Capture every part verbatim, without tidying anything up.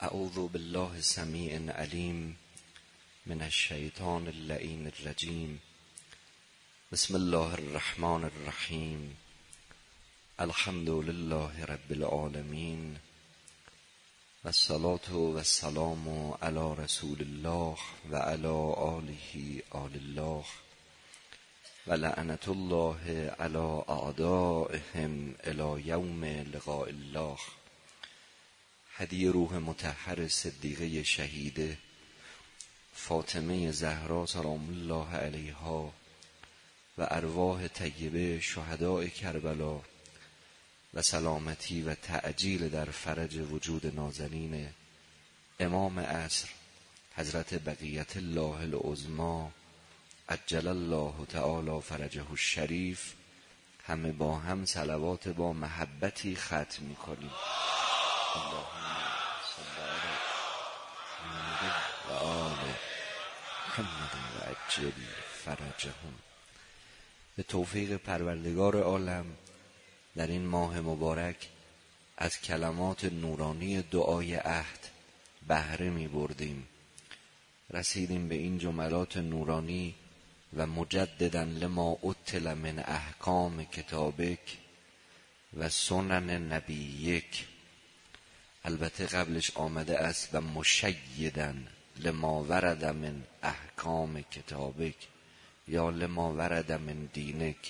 اعوذ بالله السمیع العلیم من الشیطان اللعین الرجیم. بسم الله الرحمن الرحیم. الحمد لله رب العالمین و الصلاة و السلام علی رسول الله و علی آله آل الله و لعنت الله علی اعدائهم الی یوم لقاء الله. هدیه روح مطهر صدیقه شهیده فاطمه زهرا سلام الله علیها و ارواح طیبه شهداء کربلا و سلامتی و تعجیل در فرج وجود نازنین امام عصر حضرت بقیت الله العظمی عجل الله تعالی فرجه الشریف، همه با هم صلوات با محبتی ختم می‌کنیم. اللهم صل علی محمد و آل محمد و عجل فرجهم. به توفیق پروردگار عالم در این ماه مبارک از کلمات نورانی دعای عهد بهره می بردیم. رسیدیم به این جملات نورانی: و مجددا لما اتل من احکام کتابک و سنن نبیک. البته قبلش آمده است و مشیدا لما ورد من احکام کتابک یا لما ورد من دینک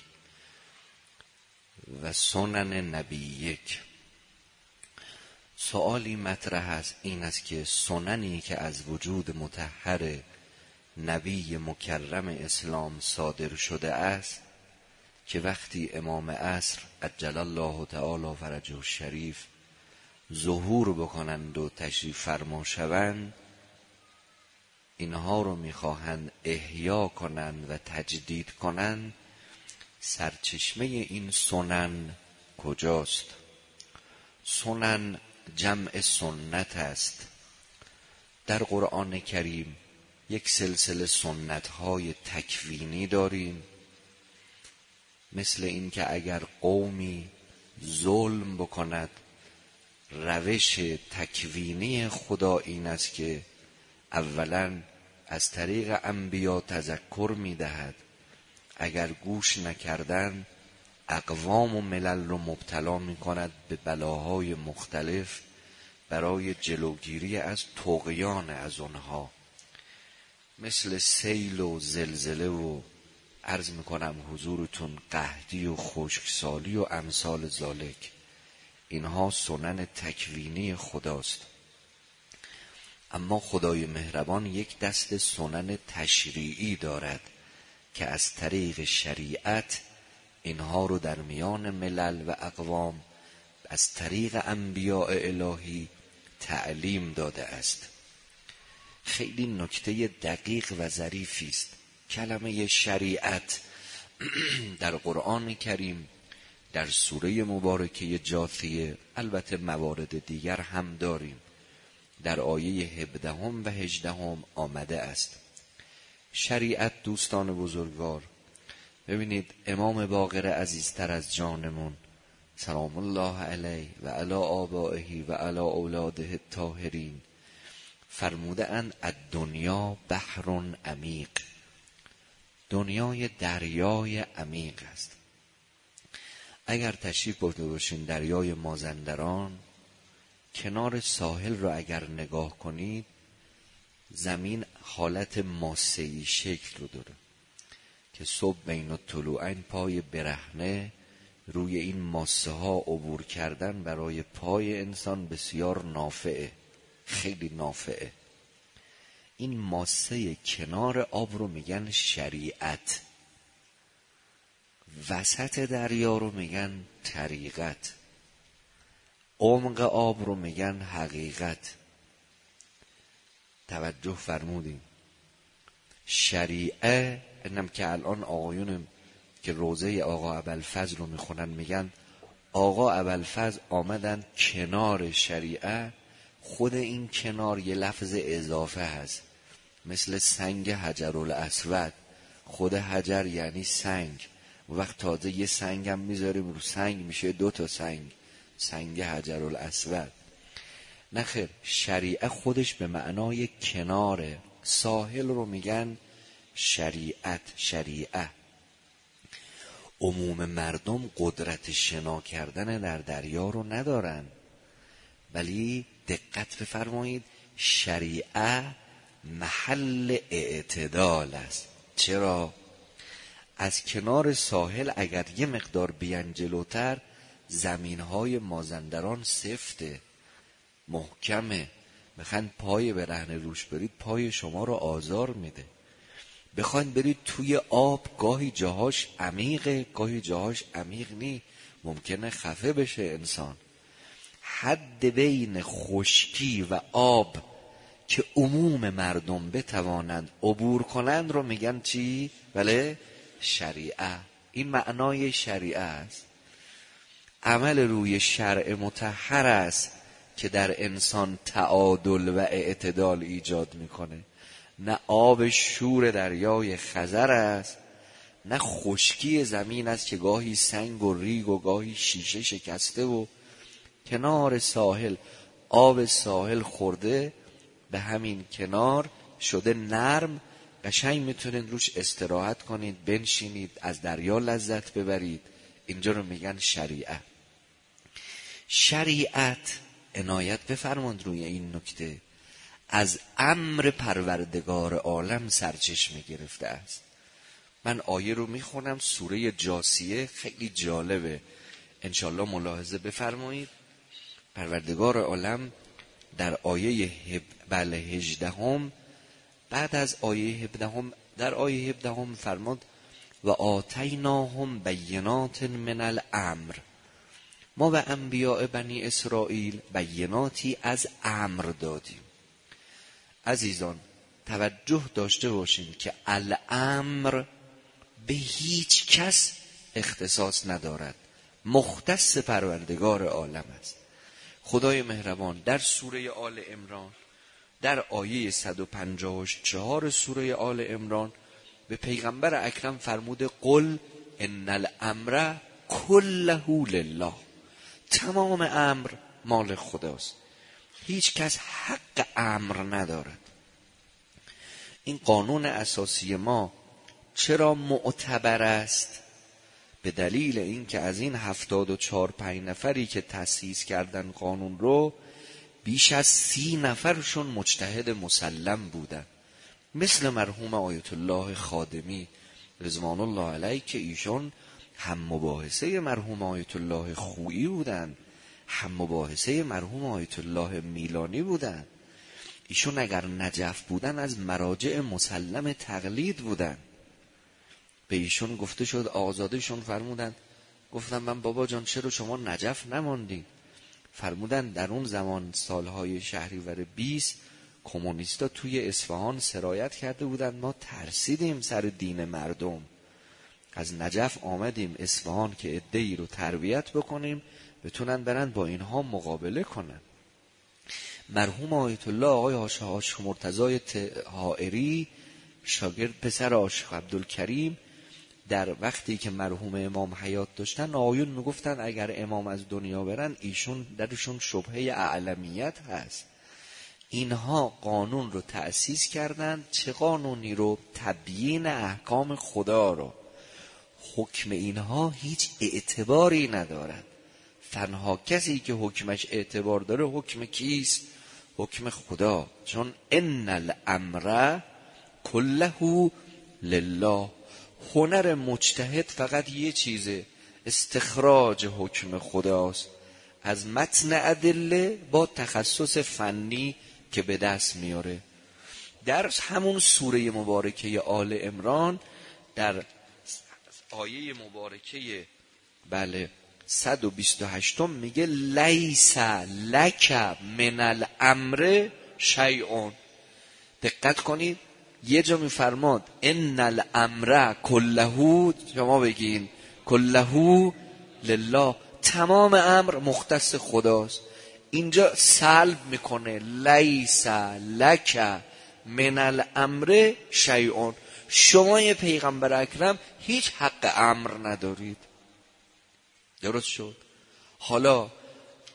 و سنن نبیک. سؤالی مطرح است، این است که سننی که از وجود مطهر نبی مکرم اسلام صادر شده است که وقتی امام عصر عجل الله تعالی فرجه الشریف ظهور بکنند و تشریف فرما شوند، اینها رو میخواهند احیا کنند و تجدید کنند. سرچشمه این سنن کجاست؟ سنن جمع سنت است. در قرآن کریم یک سلسله سنت‌های تکوینی داریم، مثل این که اگر قومی ظلم بکند، روش تکوینی خدا این است که اولا از طریق انبیا تذکر می‌دهد، اگر گوش نکردن اقوام و ملل رو مبتلا می‌کند به بلاهای مختلف برای جلوگیری از طغیان از آنها، مثل سیل و زلزله و عرض میکنم حضورتون قحطی و خشکسالی و امثال ذالک. اینها سنن تکوینی خداست. اما خدای مهربان یک دست سنن تشریعی دارد که از طریق شریعت اینها رو در میان ملل و اقوام از طریق انبیاء الهی تعلیم داده است. خیلی نکته دقیق و ظریفی است. کلمه شریعت در قرآن کریم در سوره مبارکه جاثیه، البته موارد دیگر هم داریم، در آیه هفدهم و هجدهم آمده است. شریعت دوستان بزرگوار، ببینید امام باقر عزیزتر از جانمون سلام الله علیه و علی آبائه و علی اولاده الطاهرین فرموده اند الدنیا بحر عمیق. دنیای دریای عمیق است. اگر تشریف برده باشین دریای مازندران، کنار ساحل رو اگر نگاه کنید، زمین حالت ماسه‌ای شکل رو داره که صبح بین الطلوعین پای برهنه روی این ماسه ها عبور کردن برای پای انسان بسیار نافعه، خیلی نافعه. این ماسه کنار آب رو میگن شریعت، وسط دریا رو میگن طریقت، عمق آب رو میگن حقیقت. توجه فرمودیم. شریعه اینم که الان آقایون که روزه آقا ابوالفضل رو میخونن میگن آقا ابوالفضل آمدن کنار شریعه. خود این کنار یه لفظ اضافه هست، مثل سنگ حجرالاسود. خود حجر یعنی سنگ، وقت تازه یه سنگ هم میذاریم رو سنگ میشه دو تا سنگ، سنگ حجرالاسود. نخیر، شریعه خودش به معنای کناره. ساحل رو میگن شریعت، شریعه. عموم مردم قدرت شنا کردن در دریا رو ندارن، ولی دقت بفرمایید شریعه محل اعتدال است. چرا؟ از کنار ساحل اگر یه مقدار بیان جلوتر، زمینهای مازندران سفته، محکمه، بخواین پای برهنه روش برید پای شما رو آزار میده. بخواین برید توی آب گاهی جاهاش عمیقه، گاهی جاهاش عمیق نی، ممکنه خفه بشه انسان. حد بین خشکی و آب که عموم مردم بتوانند عبور کنند رو میگن چی؟ بله، شریعه. این معنای شریعه است. عمل روی شرع مطهر است که در انسان تعادل و اعتدال ایجاد میکنه. نه آب شور دریای خزر است، نه خشکی زمین است که گاهی سنگ و ریگ و گاهی شیشه شکسته و کنار ساحل آب ساحل خورده به همین کنار شده نرم، قشنگ میتونید روش استراحت کنید، بنشینید، از دریا لذت ببرید. اینجا رو میگن شریعت. شریعت، عنایت بفرمایید روی این نکته، از امر پروردگار عالم سرچشمه گرفته است. من آیه رو میخونم، سوره جاثیه، خیلی جالبه، انشالله ملاحظه بفرمایید. پروردگار عالم در آیه هب... بله هجدهم، بعد از آیه هفدهم، در آیه هفدهم فرمود و آتیناهم بینات من الامر، ما و انبیاء بنی اسرائیل بیناتی از امر دادیم. عزیزان توجه داشته باشین که الامر به هیچ کس اختصاص ندارد، مختص پروردگار عالم است. خدای مهربان در سوره آل عمران در آیه صد و پنجاه و چهار سوره آل عمران به پیغمبر اکرم فرموده قل ان الامر کله لله، تمام امر مال خداست، هیچ کس حق امر ندارد. این قانون اساسی ما چرا معتبر است؟ به دلیل اینکه از این هفتاد و چهار پنج نفری که تأسیس کردن قانون رو، بیش از سی نفرشون مجتهد مسلم بودن، مثل مرحوم آیت الله خادمی رضوان الله علیه که ایشون هم مباحثه مرحوم آیت الله خویی بودن، هم مباحثه مرحوم آیت الله میلانی بودن. ایشون اگر نجف بودن از مراجع مسلم تقلید بودن. به ایشون گفته شد، آزادشون فرمودن، گفتم من بابا جان چرا شما نجف نماندین؟ فرمودن در اون زمان سالهای شهریور بیست کمونیستا توی اصفهان سرایت کرده بودن، ما ترسیدیم سر دین مردم، از نجف آمدیم اصفهان که عده‌ای رو تربیت بکنیم بتونن برن با اینها مقابله کنن. مرحوم آیت الله آقای عاشق مرتضی حائری شاگرد پسر عاشق عبدالکریم، در وقتی که مرحوم امام حیات داشتن آیون میگفتن اگر امام از دنیا برن ایشون درشون شبهه اعلمیت هست. اینها قانون رو تأسیس کردن. چه قانونی رو؟ تبیین احکام خدا رو. حکم اینها هیچ اعتباری ندارد. تنها کسی که حکمش اعتبار داره حکم کیست؟ حکم خدا. چون ان الامر کله لله. هنر مجتهد فقط یه چیزه، استخراج حکم خداست از متن ادله با تخصص فنی که به دست میاره. در همون سوره مبارکه آل عمران در آیه مبارکه بله صد و بیست و هشت میگه لیس لک من الامر شیء. دقت کنید، یه جا میفرماد ان الامر کله، شما بگین کله لله، تمام امر مختص خداست. اینجا سلب میکنه لیس لک من الامر شیء، شما یه پیغمبر اکرم هیچ حق امر ندارید. درست شد؟ حالا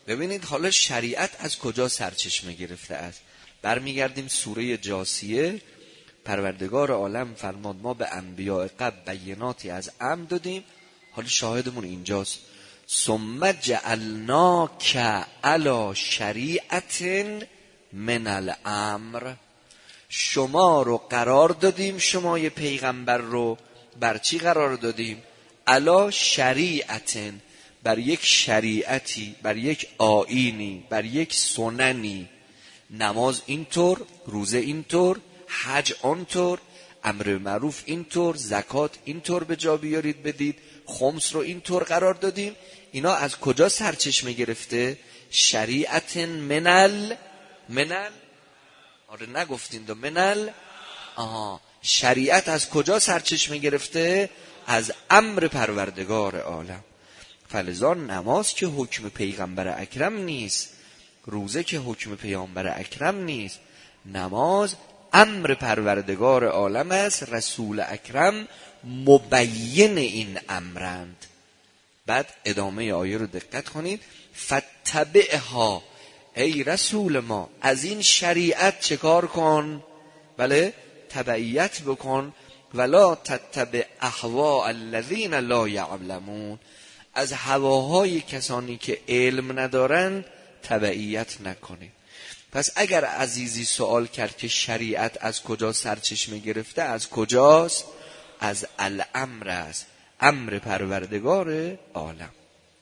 ببینید حالا شریعت از کجا سرچشمه گرفته است. برمیگردیم سوره جاثیه. پروردگار عالم فرماد ما به انبیاء قبل بیناتی از امر دادیم. حالا شاهدمون اینجاست. ثم جعلناک علی شریعت من الامر. شما رو قرار دادیم، شما یه پیغمبر رو بر چی قرار دادیم؟ علی شریعت، بر یک شریعتی، بر یک آیینی، بر یک سننی. نماز اینطور، روزه اینطور، حج آنطور، امر معروف اینطور، زکات اینطور به جا بیارید بدید، خمس رو اینطور قرار دادیم. اینا از کجا سرچشمه گرفته؟ شریعت منل منل آره نگفتین دو منل آها شریعت از کجا سرچشمه گرفته؟ از امر پروردگار عالم. فلذا نماز که حکم پیغمبر اکرم نیست، روزه که حکم پیامبر اکرم نیست، نماز امر پروردگار عالم است. رسول اکرم مبین این امرند. بعد ادامه آیه رو دقت کنید. فتبعها، ای رسول ما از این شریعت چه کار کن؟ بله تبعیت بکن. ولا تتبع اهواء الذین لا یعلمون، از هواهای کسانی که علم ندارن تبعیت نکنید. پس اگر عزیزی سوال کرد که شریعت از کجا سرچشمه گرفته، از کجاست؟ از الامر است، امر پروردگار عالم.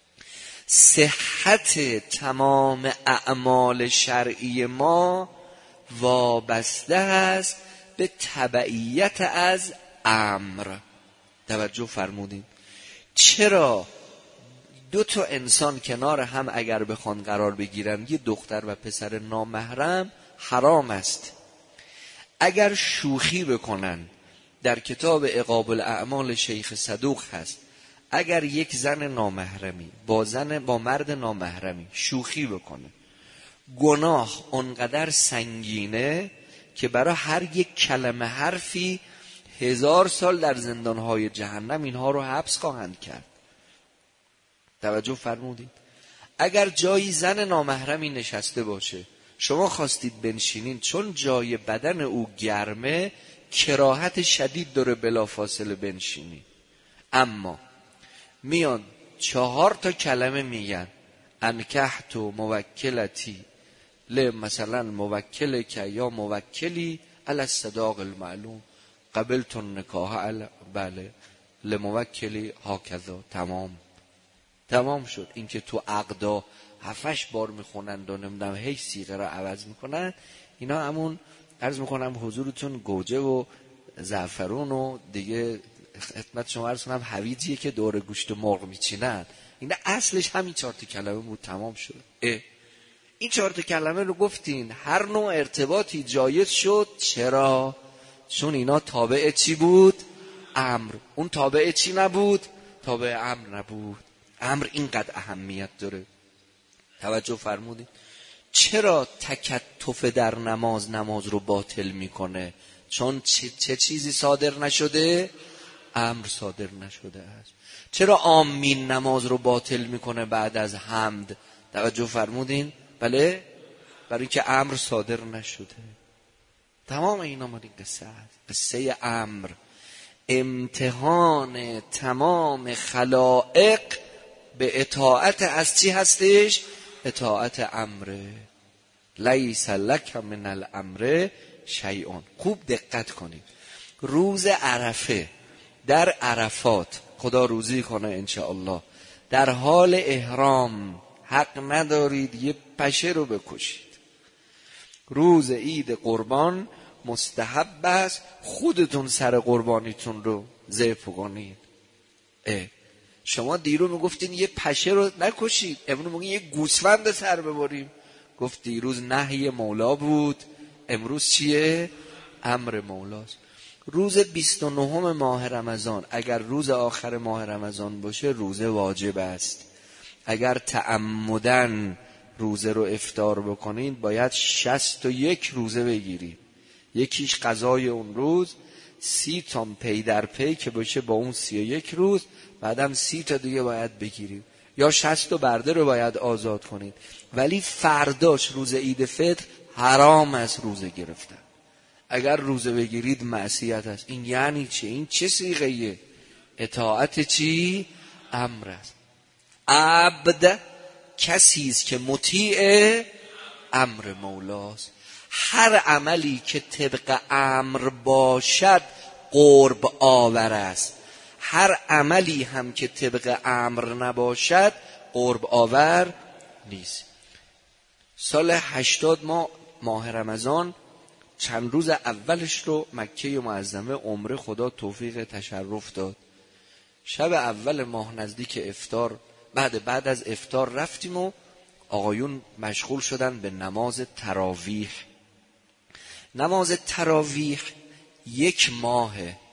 صحت تمام اعمال شرعی ما وابسته است به تبعیت از امر. توجه فرمودین؟ چرا دو تا انسان کنار هم اگر بخوان قرار بگیرن، یه دختر و پسر نامحرم، حرام است. اگر شوخی بکنن، در کتاب عقاب الاعمال شیخ صدوق هست، اگر یک زن نامحرمی با زن با مرد نامحرمی شوخی بکنه، گناه اونقدر سنگینه که برای هر یک کلمه حرفی هزار سال در زندانهای جهنم اینها رو حبس خواهند کرد. توجه فرمودید؟ اگر جایی زن نامحرمی نشسته باشه، شما خواستید بنشینین، چون جای بدن او گرمه، کراهت شدید داره بلافاصله بنشینی. اما میان چهار تا کلمه میگن، انکحت و موکلتی ل مثلا موکل که یا موکلی علی الصداق المعلوم قبلت النکاح علی بله لموکلی هاکذا. تمام تمام شد. این که تو عقدا هفتش بار میخونند و نمیدونم هی صیغه را عوض میکنن، اینا همون عرض میکنم حضورتون گوجه و زعفرون و دیگه خدمت شما عرض کنم هویجیه که دور گوشت مرغ میچینن. اینا اصلش همین چهار تا کلمه بود، تمام شد. اه. این چهار تا کلمه رو گفتین، هر نوع ارتباطی جایز شد. چرا؟ چون اینا تابع چی بود؟ امر. اون تابع چی نبود؟ تابع امر نبود. امر اینقدر اهمیت داره. توجه فرمودید؟ چرا تکتف در نماز نماز رو باطل میکنه؟ چون چه, چه چیزی صادر نشده؟ امر صادر نشده است. چرا آمین نماز رو باطل میکنه بعد از حمد؟ توجه فرمودین؟ بله، برای اینکه امر صادر نشده. تمام اینا مالی قصه هست. قصه امر، امتحان تمام خلائق به اطاعت از چی هستش؟ اطاعت امره. لیس لک من الامر شیء. خوب دقت کنید. روز عرفه در عرفات، خدا روزی کنه انشاءالله، در حال احرام حق ندارید یه پشه رو بکشید. روز عید قربان مستحب است خودتون سر قربانیتون رو ذبح کنید. شما دیرو میگفتین یه پشه رو نکشید، امروز میگین یه گوسفند سر ببریم. گفت دیروز نهی مولا بود، امروز چیه؟ امر مولاست. روز بیست و نهم ماه رمضان اگر روز آخر ماه رمضان باشه روزه واجب است. اگر تعمدن روزه رو افطار بکنید باید شصت و یک روزه بگیرید. یکیش قضای اون روز، سی تا پی در پی که باشه با اون سی و یک روز، بعدم سی تا دیگه باید بگیریم. یا شصت و برده رو باید آزاد کنید، ولی فرداش روز عید فطر حرام است روزه گرفتن. اگر روزه بگیرید معصیت است. این یعنی چه؟ این چه صیغه اطاعت چی؟ امر است. عبد کسی است که مطیع امر مولاست. هر عملی که طبق امر باشد قرب آور است، هر عملی هم که طبق امر نباشد قرب آور نیست. سال هشتاد ما ماه رمضان چند روز اولش رو مکه معظمه عمره خدا توفیق تشرف داد. شب اول ماه نزدیک افطار، بعد بعد از افطار رفتیم و آقایون مشغول شدن به نماز تراویح. نماز تراویح یک ماه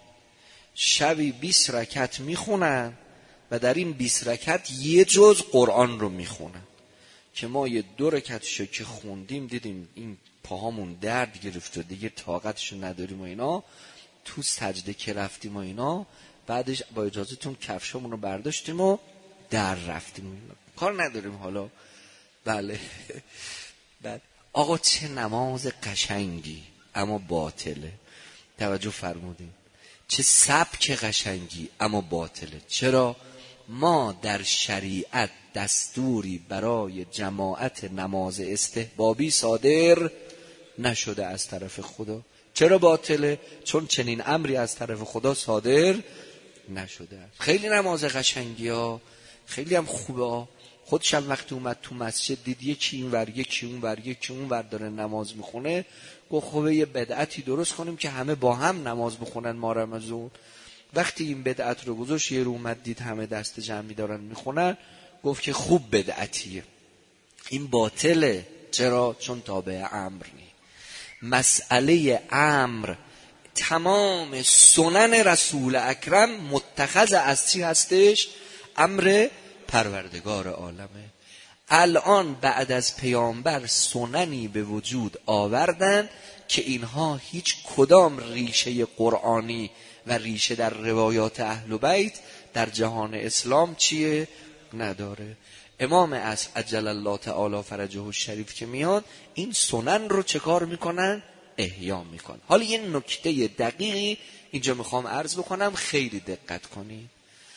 شبی بیست رکعت میخونن و در این بیست رکعت یه جز قرآن رو میخونن که ما یه دو رکعتشو که خوندیم دیدیم این پاهامون درد گرفت و دیگه طاقتشو نداریم و اینا. تو سجده که رفتیم و اینا، بعدش با اجازهتون کفشامون رو برداشتیم و در رفتیم و اینا. کار نداریم حالا. بله. بعد آقا چه نماز قشنگی اما باطله. توجه فرمودین؟ چه سبک قشنگی اما باطله. چرا؟ ما در شریعت دستوری برای جماعت نماز استحبابی صادر نشده از طرف خدا. چرا باطله؟ چون چنین امری از طرف خدا صادر نشده. خیلی نماز قشنگی ها، خیلی هم خوبه ها. خودشم وقتی اومد تو مسجد دید یکی این ور یکی اون ور یکی اون ور داره نماز میخونه، گفت خوبه یه بدعتی درست کنیم که همه با هم نماز بخونن ما رمضان. وقتی این بدعت رو گذاشت یه رو اومد دید همه دست جمعی دارن میخونن، گفت که خوب بدعتیه، این باطله. چرا؟ چون تابع امر نی. مسئله امر تمام سنن رسول اکرم متخذ از چی هستش؟ امر پروردگار عالمه. الان بعد از پیامبر سننی به وجود آوردن که اینها هیچ کدام ریشه قرآنی و ریشه در روایات اهل بیت در جهان اسلام چیه؟ نداره. امام اصل عجل الله تعالی فرجه الشریف که میاد این سنن رو چه کار میکنن؟ احیا میکنن. حالا یه نکته دقیقی اینجا میخوام عرض بکنم، خیلی دقت کنید.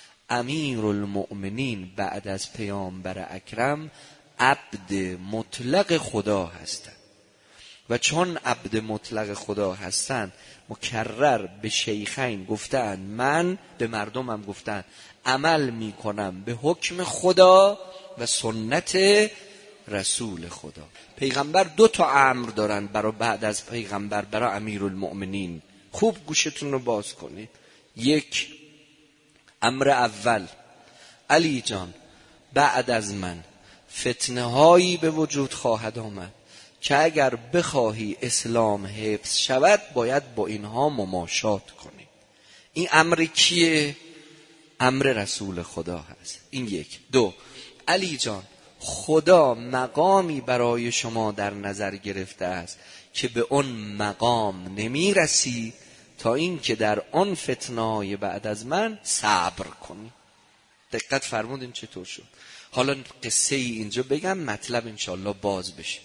امیرالمؤمنین بعد از پیامبر اکرم عبد مطلق خدا هستند و چون عبد مطلق خدا هستند مکرر به شیخین گفتن، من به مردمم گفتن عمل میکنم به حکم خدا و سنت رسول خدا. پیغمبر دو تا امر دارن برای بعد از پیغمبر برای امیرالمؤمنین. خوب گوشتون رو باز کنید. یک، امر اول، علی جان بعد از من فتنه هایی به وجود خواهد آمد که اگر بخواهی اسلام حفظ شود باید با اینها مماشات کنی. این امر کیه؟ امر رسول خدا هست. این یک. دو، علی جان خدا مقامی برای شما در نظر گرفته است که به اون مقام نمی رسی تا این که در آن فتنه‌های بعد از من صبر کنی. دقت فرمودین چطور شد؟ حالا قصه ای اینجا بگم مطلب انشالله باز بشه.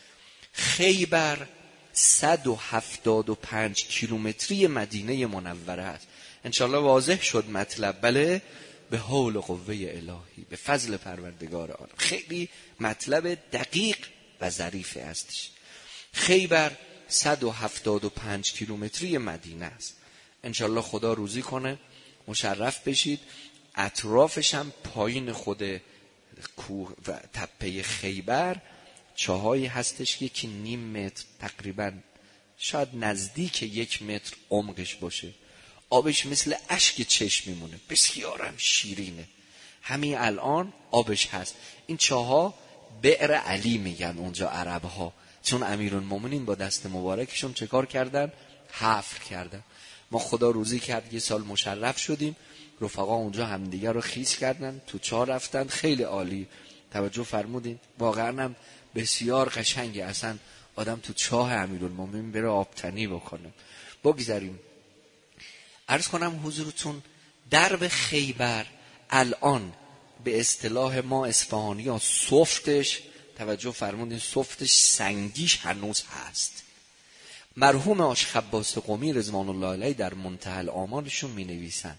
خیبر صد و هفتاد و پنج کیلومتری مدینه منوره است. انشالله واضح شد مطلب. بله، به حول و قوه الهی، به فضل پروردگار عالم. خیلی مطلب دقیق و ظریفی هستش. خیبر صد و هفتاد و پنج کیلومتری مدینه است. انشالله خدا روزی کنه مشرف بشید. اطرافش هم پایین خود کوه و تپه خیبر چاهایی هستش که یکی نیم متر تقریبا شاید نزدیک یک متر عمقش باشه. آبش مثل اشک چشم میمونه، بسیارم شیرینه. همین الان آبش هست. این چاها بئر علی میگن اونجا عربها، چون امیرالمومنین با دست مبارکشون چه کار کردن؟ حفر کردن. ما خدا روزی کرد یه سال مشرف شدیم، رفقا اونجا همدیگه رو خیس کردن، تو چاه رفتن. خیلی عالی. توجه فرمودین؟ واقعا هم بسیار قشنگه. اصلا آدم تو چاه امیرالمومنین بره آبتنی بکنه. بگذاریم. عرض کنم حضورتون درب خیبر الان به اصطلاح ما اصفهانی ها سفتش، توجه فرمودین، سفتش سنگیش هنوز هست. مرحوم آش خباس قمی رضوان الله علیه در منتهی الآمالشون می نویسن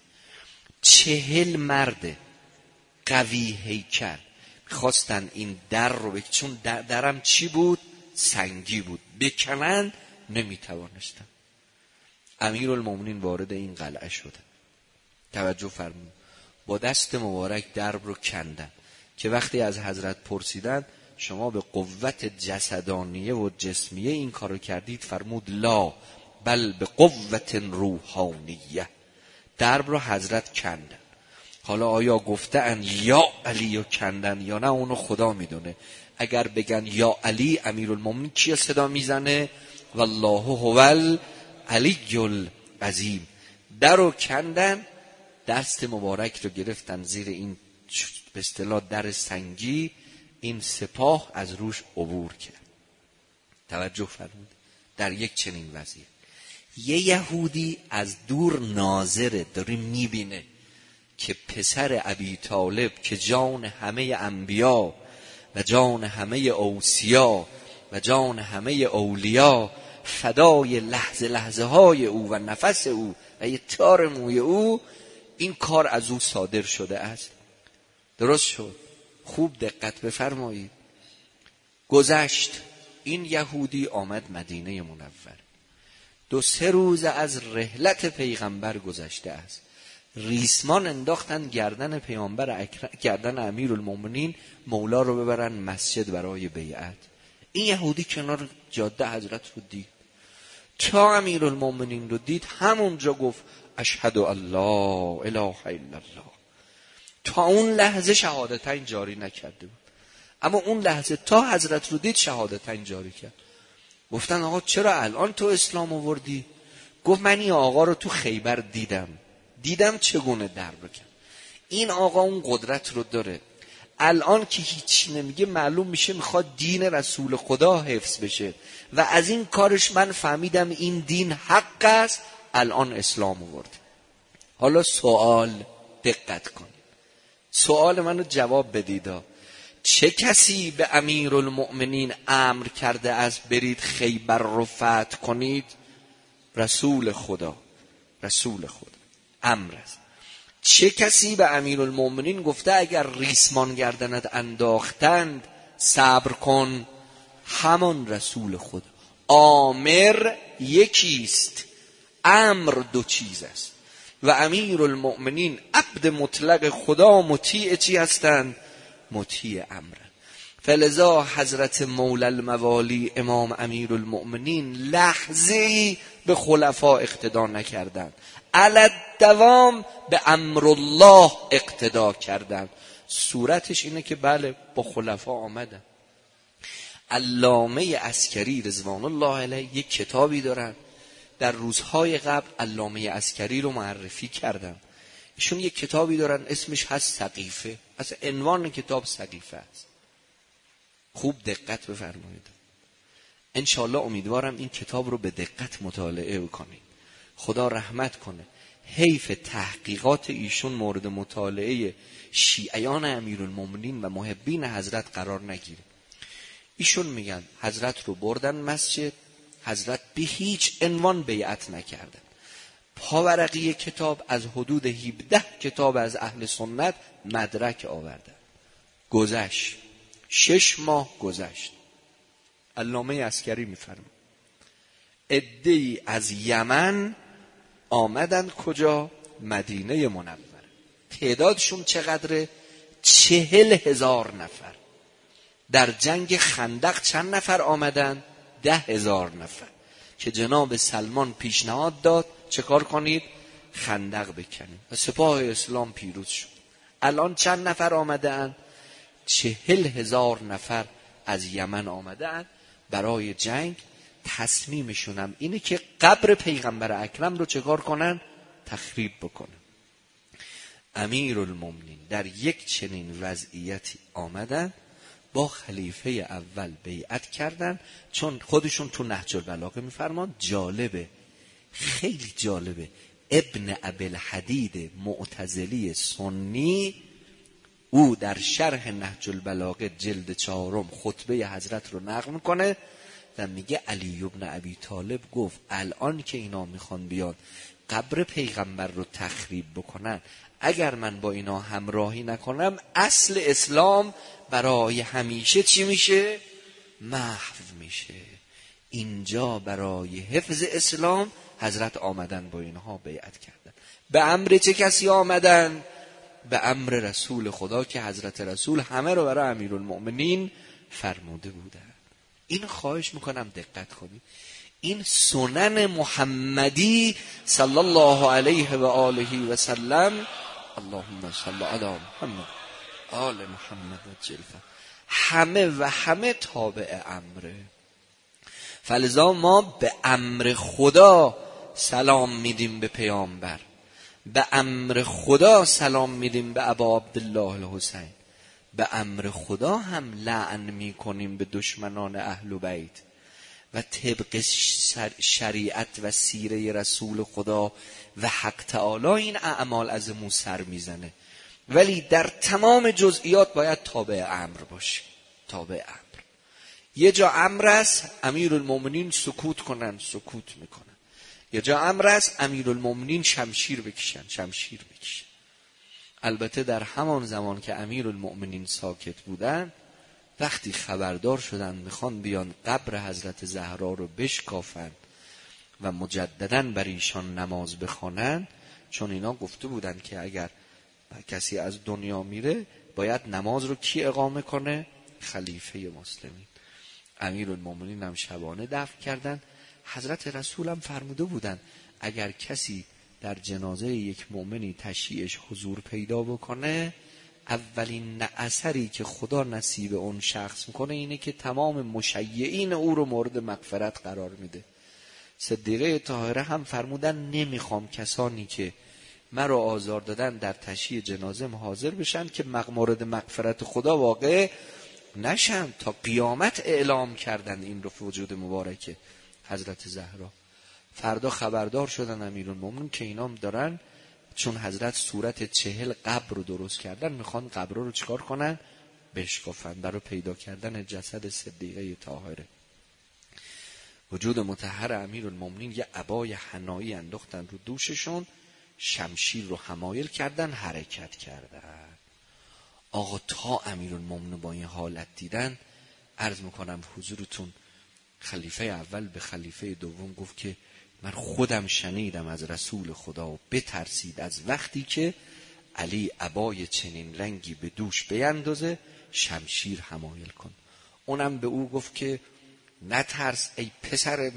چهل مرد قوی هیکل خواستن این در رو بکنن، چون در درم چی بود؟ سنگی بود، بکنن نمی توانستن. امیرالمومنین وارد این قلعه شدن، توجه فرمود، با دست مبارک درب رو کندن که وقتی از حضرت پرسیدن شما به قوت جسدانیه و جسمیه این کارو کردید؟ فرمود لا بل به قوت روحانیه. درب رو حضرت کندن. حالا آیا گفتن یا علی رو کندن یا نه اونو خدا میدونه. اگر بگن یا علی، امیرالمومنین کیه صدا میزنه؟ والله هو العلی العظیم. در رو کندن، دست مبارک رو گرفتن زیر این به اصطلاح در سنگی، این سپاه از روش عبور کرد. توجه فرمود. در یک چنین وضعیت یه یهودی از دور ناظره، داره میبینه که پسر ابی طالب که جان همه انبیا و جان همه اوصیا و جان همه اولیا فدای لحظه لحظه های او و نفس او و یه تار موی او، این کار از او صادر شده است. درست شد. خوب دقت بفرمایید. گذشت، این یهودی آمد مدینه منور. دو سه روز از رحلت پیغمبر گذشته است. ریسمان انداختن گردن پیامبر اکرم، گردن امیرالمومنین، مولا رو ببرن مسجد برای بیعت. این یهودی کنار جاده حضرت رو دید. تا امیرالمومنین رو دید همونجا گفت اشهد ان لا اله الا الله. تا اون لحظه شهادتین جاری نکرده بود، اما اون لحظه تا حضرت رو دید شهادتین جاری کرد. گفتن آقا چرا الان تو اسلام آوردی؟ گفت من این آقا رو تو خیبر دیدم، دیدم چگونه در بکن. این آقا اون قدرت رو داره. الان که هیچی نمیگه معلوم میشه میخواد دین رسول خدا حفظ بشه و از این کارش من فهمیدم این دین حق است، الان اسلام آورد. حالا سوال، دقت کن، سوال منو جواب بدید. چه کسی به امیرالمؤمنین امر کرده از برید خیبر رو فتح کنید؟ رسول خدا. رسول خدا امر است. چه کسی به امیرالمؤمنین گفته اگر ریسمان گردنت انداختند صبر کن؟ همان رسول خدا. آمر یکیست، امر دو چیز است. و امیرالمؤمنین عبد مطلق خدا مطیع چی هستند؟ مطیع امر. فلذا حضرت مولا الموالی امام امیرالمؤمنین لحظه‌ای به خلفا اقتدا نکردند، علی دوام به امر الله اقتدا کردند. صورتش اینه که بله با خلفا آمدن. علامه عسکری رضوان الله علیه یک کتابی دارن، در روزهای قبل علامه عسکری رو معرفی کردم. ایشون یک کتابی دارن اسمش هست سقیفه، اصلا عنوان کتاب سقیفه است. خوب دقت بفرمایید. انشالله امیدوارم این کتاب رو به دقت مطالعه بکنید. خدا رحمت کنه. حیف تحقیقات ایشون مورد مطالعه شیعیان امیرالمومنین و محبین حضرت قرار نگیره. ایشون میگن حضرت رو بردن مسجد، حضرت به هیچ عنوان بیعت نکردن. پاورقی کتاب از حدود هفده کتاب از اهل سنت مدرک آوردن. گذشت شش ماه گذشت. علامه عسکری میفرماید عده‌ای از یمن آمدن کجا؟ مدینه منوره. تعدادشون چقدره؟ چهل هزار نفر. در جنگ خندق چند نفر آمدن؟ ده هزار نفر که جناب سلمان پیشنهاد داد چه کار کنید؟ خندق بکنید و سپاه اسلام پیروز شد. الان چند نفر آمدن؟ چهل هزار نفر از یمن آمدن برای جنگ. تصمیمشونم اینه که قبر پیغمبر اکرم رو چه کار کنن؟ تخریب بکنن. امیرالمومنین در یک چنین وضعیتی آمدن، با خلیفه اول بیعت کردن، چون خودشون تو نهج البلاغه میفرمان جالبه، خیلی جالبه، ابن ابی الحدید معتزلی سنی او در شرح نهج البلاغه جلد چهارم خطبه حضرت رو نقل میکنه و میگه علی ابن ابی طالب گفت الان که اینا میخوان بیان قبر پیغمبر رو تخریب بکنن، اگر من با اینا همراهی نکنم اصل اسلام برای همیشه چی میشه؟ محو میشه. اینجا برای حفظ اسلام حضرت آمدن با اینها بیعت کردن. به امر چه کسی آمدن؟ به امر رسول خدا که حضرت رسول همه رو برای امیرالمؤمنین فرموده بودن. این خواهش میکنم دقت کنید، این سنن محمدی صلی الله علیه و آله و سلم، اللهم صل علی محمد آل محمد و جلفه، همه و همه تابع امره. فلذا ما به امر خدا سلام میدیم به پیامبر، به امر خدا سلام میدیم به ابا عبدالله الحسین، به امر خدا هم لعن میکنیم به دشمنان اهل بیت و طبق شریعت و سیره رسول خدا و حق تعالی این اعمال از مو سر میزنه، ولی در تمام جزئیات باید تابع امر باشه. تابع امر. یه جا امر است امیرالمومنین سکوت کنن، سکوت میکنن. یه جا امر است امیرالمومنین شمشیر بکشن، شمشیر بکشن. البته در همان زمان که امیرالمومنین ساکت بودن، وقتی خبردار شدن میخوان بیان قبر حضرت زهرا رو بشکافن و مجدداً بر ایشان نماز بخوانن، چون اینا گفته بودن که اگر کسی از دنیا میره باید نماز رو کی اقامه کنه؟ خلیفه مسلمین. امیرالمومنین هم شبانه دفن کردن. حضرت رسول هم فرموده بودن اگر کسی در جنازه یک مؤمنی تشییعش حضور پیدا بکنه، اولین اثری که خدا نصیب اون شخص میکنه اینه که تمام مشیعین او رو مورد مغفرت قرار میده. صدیقه طاهره هم فرمودن نمیخوام کسانی که مرا آزار دادن در تشییع جنازه حاضر بشن که مورد مغفرت خدا واقع نشن. تا قیامت اعلام کردن این رو وجود مبارک حضرت زهرا. فردا خبردار شدن امیرالمومنین که اینام دارن، چون حضرت صورت چهل قبر رو درست کردن، میخوان قبر رو چکار کنن؟ بشکافن برای پیدا کردن جسد صدیقه طاهره. وجود مطهر امیرالمومنین یه عبای حنایی انداختن رو دوششون، شمشیر رو حمایل کردن، حرکت کردن. آقا تا امیرالمومنین با این حالت دیدن، عرض میکنم حضورتون، خلیفه اول به خلیفه دوم گفت که من خودم شنیدم از رسول خدا و بترسید از وقتی که علی عبای چنین رنگی به دوش بیندازه شمشیر حمایل کن. اونم به او گفت که نترس ای پسر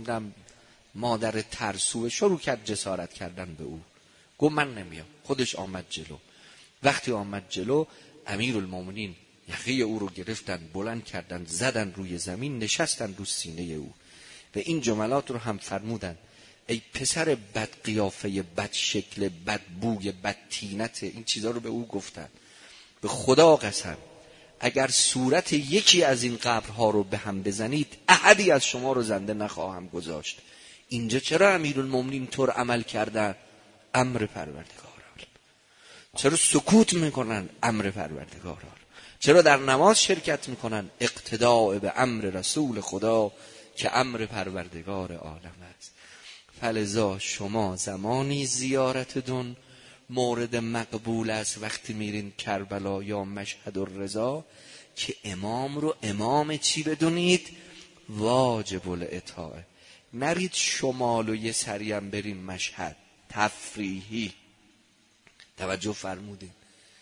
مادر ترسو. شروع کرد جسارت کردن به او. گفت من نمیام. خودش آمد جلو. وقتی آمد جلو امیرالمومنین یقه او رو گرفتن، بلند کردن، زدن روی زمین، نشستن رو سینه او و این جملات رو هم فرمودن: ای پسر بد قیافه، بد شکل، بد بوی، بد طینت. این چیزا رو به او گفتن. به خدا قسم اگر صورت یکی از این قبرها رو به هم بزنید احدی از شما رو زنده نخواهم گذاشت. اینجا چرا امیرالمومنین طور عمل کردن؟ امر پروردگار. چرا سکوت میکنن؟ امر پروردگار. چرا در نماز شرکت میکنن؟ اقتداء به امر رسول خدا که امر پروردگار عالم است. فلذا شما زمانی زیارتتون مورد مقبول است وقتی میرین کربلا یا مشهد الرضا که امام رو امام چی بدونید؟ واجب الاطاعه. نرید شمال و یه سریم بریم مشهد تفریحی. توجه فرمودین؟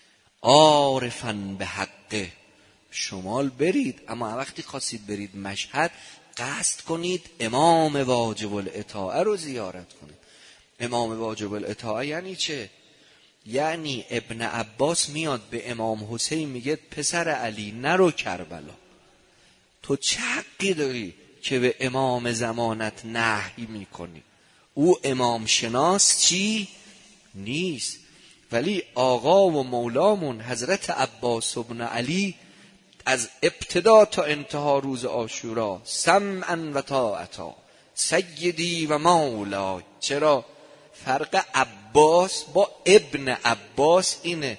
عارفن به حقه. شمال برید، اما وقتی خواستید برید مشهد قصد کنید امام واجب الاطاعه رو زیارت کنید. امام واجب الاطاعه یعنی چه؟ یعنی ابن عباس میاد به امام حسین میگه پسر علی نرو کربلا. تو چه حقی داری که به امام زمانت نهی میکنی؟ او امام شناس چی؟ نیست. ولی آقا و مولامون حضرت عباس ابن علی از ابتدا تا انتها روز عاشورا سمعا و طاعتا سیدی و مولا. چرا؟ فرق عباس با ابن عباس اینه.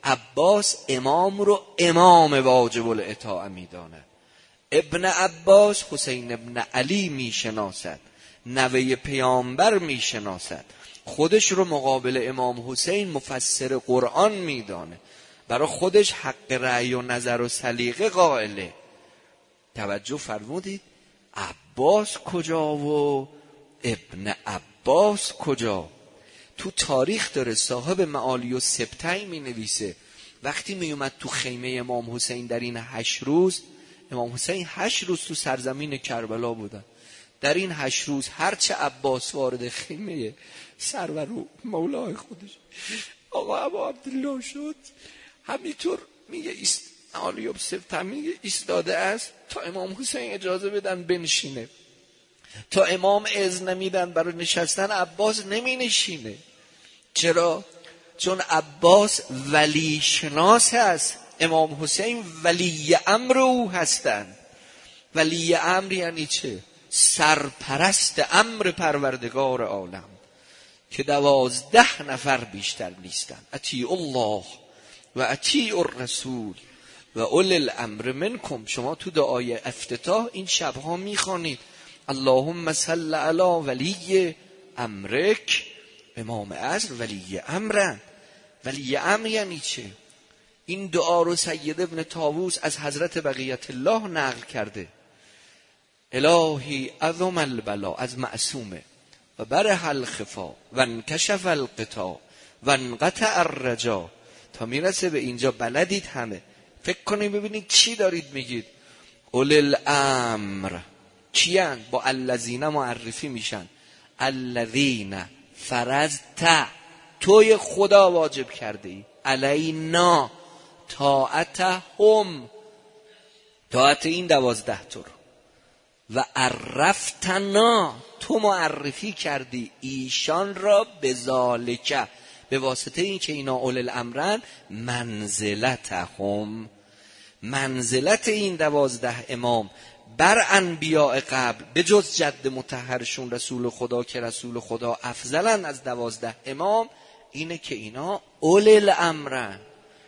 عباس امام رو امام واجب الاطاعه میداند. ابن عباس حسین ابن علی میشناسد، نوه پیامبر میشناسد، خودش رو مقابل امام حسین مفسر قرآن میدانه، برای خودش حق رأی و نظر و سلیقه قائله. توجه فرمودید؟ عباس کجا و ابن عباس کجا؟ تو تاریخ داره صاحب معالی و سبتین می نویسه وقتی می اومد تو خیمه امام حسین در این هشت روز، امام حسین هشت روز تو سرزمین کربلا بودن، در این هشت روز هرچه عباس وارد خیمه سرور و مولای خودش آقا ابا عبدالله شد، همینطور میگه ایست معالی و سبتین میگه ایستاده است تا امام حسین اجازه بدن بنشینه، تا امام اذن نمیدن برای نشستن عباس نمی نشینه. چرا؟ چون عباس ولی شناس است، امام حسین ولی امر او هستند. ولی امر یعنی چه؟ سرپرست امر پروردگار عالم که دوازده نفر بیشتر نیستند. اطیعوا الله و اطیعوا الرسول و اولی الامر منکم. شما تو دعای افتتاح این شبها میخوانید اللهم صل علی ولی امرک. امام عصر ولی امرن. ولی امر یعنی چه؟ این دعا رو سید ابن طاووس از حضرت بقیت الله نقل کرده. الهی عظم البلا، از معصومه، و برح الخفا و انکشف القطا و انقطع الرجا، تا میرسه به اینجا. بلدید همه، فکر کنید ببینید چی دارید میگید. اولی الامر کیان؟ با الذین معرفی میشن. الذین فرضت، توی خدا واجب کرده ای، علینا طاعتهم، طاعت این دوازده تا رو، و عرفتنا، تو معرفی کردی ایشان را به ذالک، به واسطه این که اینا اول الامرن، منزلتهم، منزلت این دوازده امام بر انبیاء قبل به جز جد مطهرشون رسول خدا که رسول خدا افضلن از دوازده امام، اینه که اینا اول الامرن،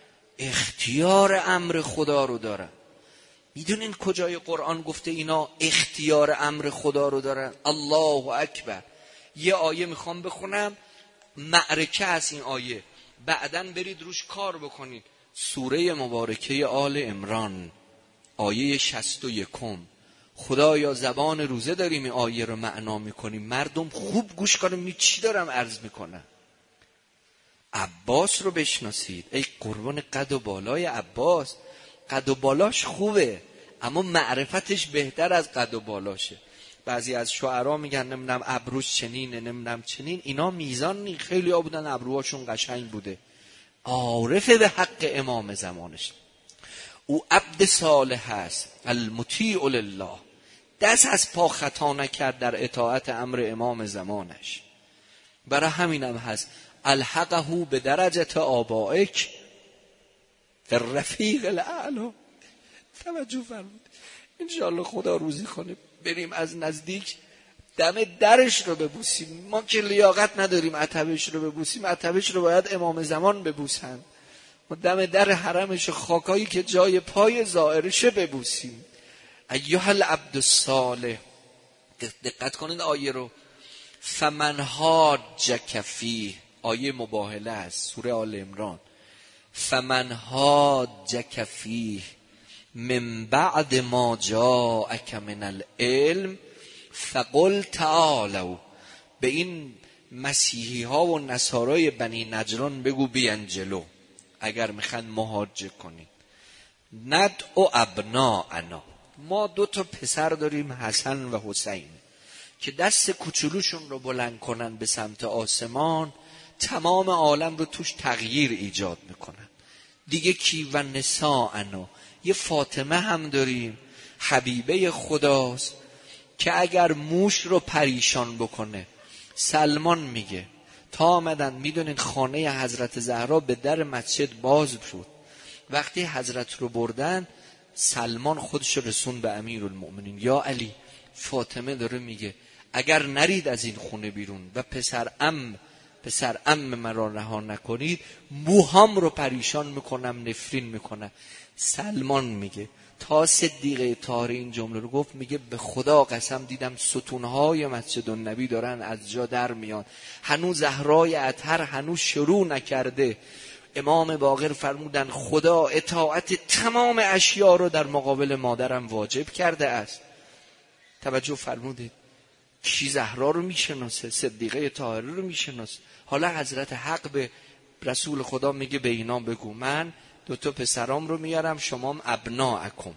اختیار امر خدا رو دارن. میدونین کجای قرآن گفته اینا اختیار امر خدا رو دارن؟ الله اکبر. یه آیه میخوام بخونم، معرکه از این آیه، بعدن برید روش کار بکنید. سوره مبارکه آل عمران آیه شصت و یکم. خدایا زبان روزه داریم این آیه رو معنا میکنیم، مردم خوب گوش کنیم چی دارم عرض میکنم. عباس رو بشناسید. ای قربان قد و بالای عباس. قد و بالاش خوبه اما معرفتش بهتر از قد و بالاشه. بعضی از شعرا میگن نمیدونم ابروش چنینه نمیدونم چنین، اینا میزان نی. خیلی ها بودن ابروهاشون قشنگ بوده. عارفه به حق امام زمانش. او عبد صالح هست، المطیع لله، دست از پا خطا نکرد در اطاعت امر امام زمانش. برای همینم هست الحقه به درجه آبائک فی الرفیق الاعلی. توجه فرمود. انشاءالله خدا روزی کنه بریم از نزدیک دم درش رو ببوسیم. ما که لیاقت نداریم عتبش رو ببوسیم، عتبش رو باید امام زمان ببوسن. ما دم در حرمش خاکایی که جای پای زائرشه ببوسیم. ایها العبد الصالح. دقت کنید آیه رو. فمن حاجک فیه، آیه مباهله است، سوره آل عمران. فمن حاجک فیه من بعد ما جاءک من العلم فقل تعالوا. به این مسیحی ها و نصارای بنی نجران بگو بیان جلو اگر میخوان مهاجه کنید. ندعو ابناءنا، ما دو تا پسر داریم حسن و حسین که دست کوچولوشون رو بلند کنن به سمت آسمان تمام عالم رو توش تغییر ایجاد میکنن. دیگه کی؟ و نساءنا، یه فاطمه هم داریم حبیبه خداست که اگر موش رو پریشان بکنه، سلمان میگه تا آمدن، میدونین خانه حضرت زهرا به در مسجد باز بود، وقتی حضرت رو بردن سلمان خودش رسون به امیرالمؤمنین، یا علی فاطمه داره میگه اگر نرید از این خونه بیرون و پسر ام پسر عم مرا رها نکنید موهام رو پریشان میکنم، نفرین میکنم. سلمان میگه تا صدیقه طاهر این جمله رو گفت، میگه به خدا قسم دیدم ستونهای مسجد النبی دارن از جا در میان، هنوز زهرای اطهر هنوز شروع نکرده. امام باقر فرمودن خدا اطاعت تمام اشیا رو در مقابل مادرم واجب کرده است. توجه فرمودید کی زهرا رو میشناسه؟ صدیقه طاهره رو میشناسه. حالا حضرت حق به رسول خدا میگه به اینا بگو من دو تا پسرام رو میارم، شمام ابناءکم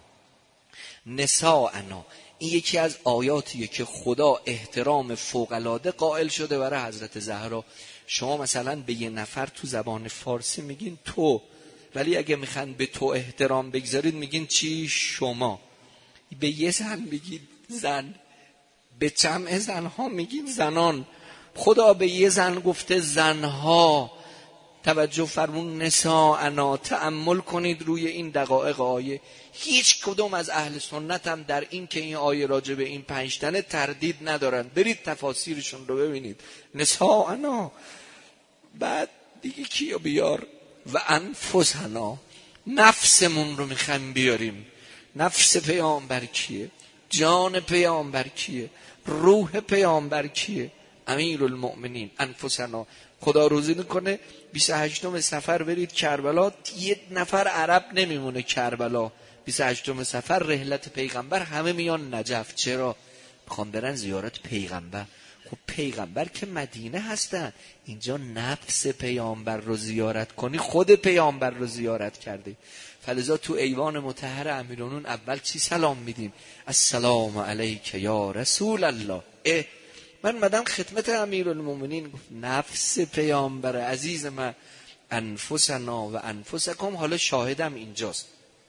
نساءنا. این یکی از آیاتیه که خدا احترام فوق‌العاده قائل شده برای حضرت زهرا. شما مثلا به یه نفر تو زبان فارسی میگین تو، ولی اگه میخوان به تو احترام بگذارید میگین چی؟ شما. به یه زن میگید زن، به جمع زنها میگین زنان. خدا به یه زن گفته زنها. توجه فرمون نساءنا. تأمل کنید روی این دقایق آیه. هیچ کدوم از اهل سنت هم در این که این آیه راجع به این پنج تنه تردید ندارن. برید تفاسیرشون رو ببینید. نساءنا. بعد دیگه کیو بیار؟ و انفسنا. نفسمون رو میخوایم بیاریم. نفس پیامبر کیه؟ جان پیامبر کیه؟ روح پیامبر کیه؟ امیرالمؤمنین. انفسنا. خدا روزی میکنه بیست و هشتم صفر برید کربلا، یه نفر عرب نمیمونه کربلا. بیست و هشتم صفر رحلت پیغمبر، همه میان نجف. چرا؟ میخوان برن زیارت پیغمبر. خب پیغمبر که مدینه هستن، اینجا نفس پیامبر رو زیارت کنی خود پیامبر رو زیارت کرده. فلذا تو ایوان مطهر امیرالمومنین اول چی سلام میدیم؟ السلام علیک یا رسول الله. اه من مدام خدمت امیرالمومنین گفت نفس پیامبر عزیز من. انفسنا و انفسکم. حالا شاهدم اینجاست.